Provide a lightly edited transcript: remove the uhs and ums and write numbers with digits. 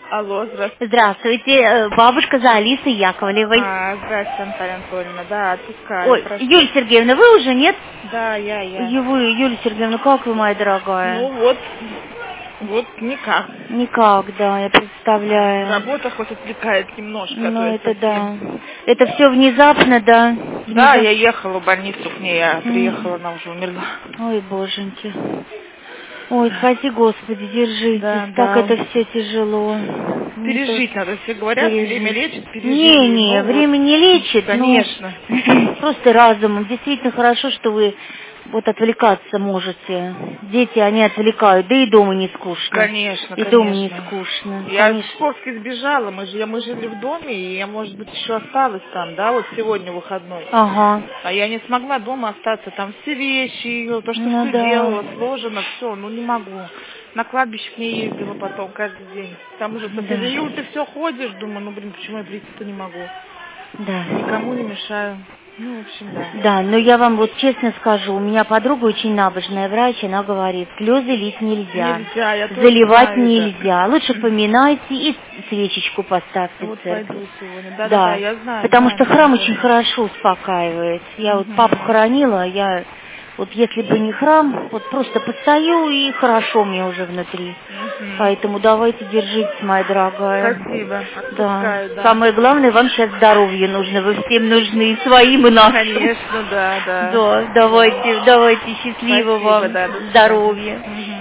Алло, здравствуйте. Здравствуйте, бабушка за Алисой Яковлевой. Здравствуйте, Наталья Анатольевна. Да, отпускаю. Ой, прошу. Юлия Сергеевна, вы уже нет? Да, я. Вы, Юлия Сергеевна, как вы, моя дорогая? Ну вот никак. Никак, да, я представляю. Работа хоть отвлекает немножко. Ну, то есть это совсем. да. Это все внезапно, да? Да, я ехала в больницу к ней, я приехала, она уже умерла. Ой, боженьки. Ой, спаси Господи, держитесь. Да, Так да. это все тяжело. Пережить надо, все говорят, время лечит, пережить. Не, время не лечит, конечно. просто разумом. Действительно хорошо, что вы вот отвлекаться можете. Дети, они отвлекают, да и дома не скучно. Конечно, дома не скучно. Я с Псковской сбежала, мы жили в доме, и я, может быть, еще осталась там, да, вот сегодня выходной. Ага. А я не смогла дома остаться, там все вещи, ее, то, что все да. делала, сложено, все, не могу. На кладбище к ней ездила потом каждый день. Там уже по периоду ты все ходишь, думаю, почему я прийти-то не могу. Да. Никому не мешаю. В общем, да. Да, но я вам вот честно скажу, у меня подруга очень набожная врач, она говорит, слезы лить нельзя. Я тоже заливать знаю нельзя. Лучше поминайте и свечечку поставьте в церковь. Пойду сегодня. Да, я знаю. Потому что храм очень хорошо успокаивает. Я вот папу хоронила, вот если бы не храм, вот просто постою, и хорошо мне уже внутри. Поэтому давайте держитесь, моя дорогая. Спасибо. Да. Самое главное, вам сейчас здоровье нужно. Вы всем нужны, и своим, и нашим. Конечно, да. Да, давайте счастливого вам здоровья.